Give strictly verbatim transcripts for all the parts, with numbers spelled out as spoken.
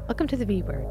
Welcome to the V Word.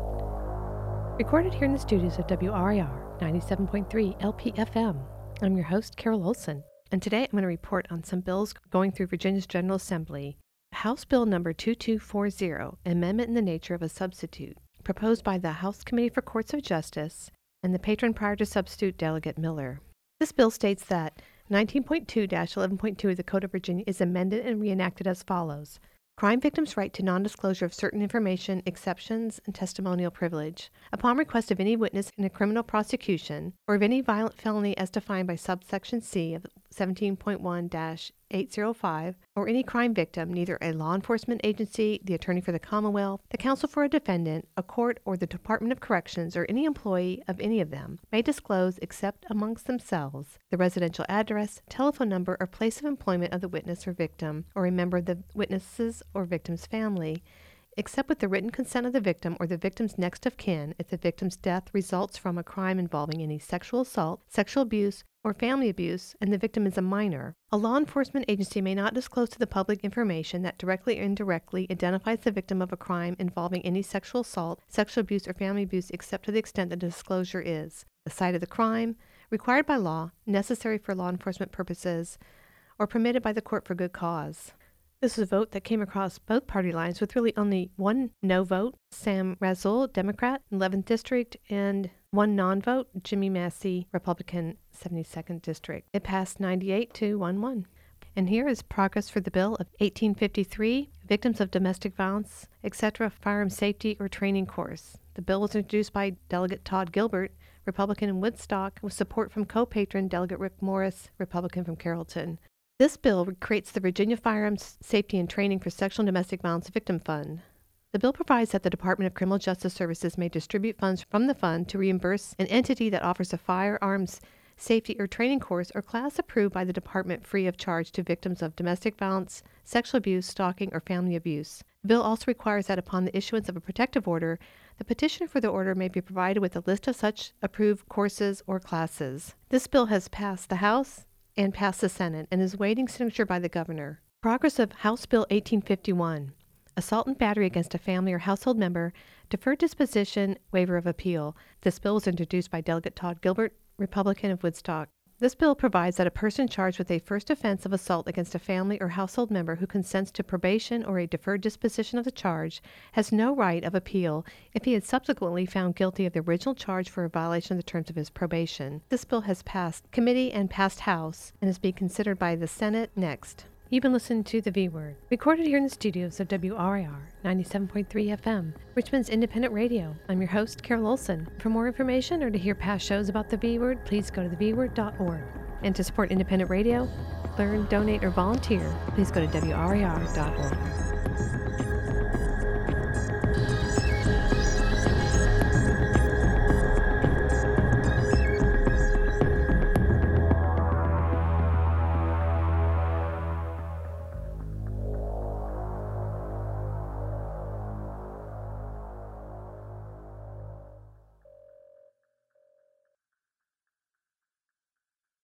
Recorded here in the studios of W R I R ninety-seven point three L P F M. I'm your host, Carol Olson, and today I'm going to report on some bills going through Virginia's General Assembly. House Bill number two two four zero, amendment in the nature of a substitute, proposed by the House Committee for Courts of Justice and the patron prior to substitute Delegate Miller. This bill states that nineteen point two dash eleven point two of the Code of Virginia is amended and reenacted as follows. Crime victims' right to nondisclosure of certain information, exceptions, and testimonial privilege. Upon request of any witness in a criminal prosecution, or of any violent felony as defined by subsection C of seventeen point one dash eight oh five, or any crime victim, neither a law enforcement agency, the attorney for the Commonwealth, the counsel for a defendant, a court, or the Department of Corrections, or any employee of any of them, may disclose, except amongst themselves, the residential address, telephone number, or place of employment of the witness or victim, or a member of the witness's or victim's family, except with the written consent of the victim or the victim's next of kin if the victim's death results from a crime involving any sexual assault, sexual abuse, or family abuse, and the victim is a minor. A law enforcement agency may not disclose to the public information that directly or indirectly identifies the victim of a crime involving any sexual assault, sexual abuse, or family abuse except to the extent that the disclosure is the site of the crime, required by law, necessary for law enforcement purposes, or permitted by the court for good cause. This is a vote that came across both party lines with really only one no vote, Sam Razul, Democrat, eleventh District, and one non-vote, Jimmy Massey, Republican, seventy-second District. It passed ninety-eight to one one. And here is progress for the bill of eighteen fifty-three, Victims of Domestic Violence, et cetera, Firearm Safety or Training Course. The bill was introduced by Delegate Todd Gilbert, Republican in Woodstock, with support from co-patron Delegate Rick Morris, Republican from Carrollton. This bill creates the Virginia Firearms Safety and Training for Sexual and Domestic Violence Victim Fund. The bill provides that the Department of Criminal Justice Services may distribute funds from the fund to reimburse an entity that offers a firearms safety or training course or class approved by the department free of charge to victims of domestic violence, sexual abuse, stalking, or family abuse. The bill also requires that upon the issuance of a protective order, the petitioner for the order may be provided with a list of such approved courses or classes. This bill has passed the House and passed the Senate, and is waiting signature by the governor. Progress of House Bill eighteen fifty-one, assault and battery against a family or household member, deferred disposition, waiver of appeal. This bill was introduced by Delegate Todd Gilbert, Republican of Woodstock. This bill provides that a person charged with a first offense of assault against a family or household member who consents to probation or a deferred disposition of the charge has no right of appeal if he is subsequently found guilty of the original charge for a violation of the terms of his probation. This bill has passed committee and passed House and is being considered by the Senate next. You've been listening to The V-Word, recorded here in the studios of W R I R ninety-seven point three F M, Richmond's independent radio. I'm your host, Carol Olson. For more information or to hear past shows about The V-Word, please go to the v word dot org. And to support independent radio, learn, donate, or volunteer, please go to w r i r dot org.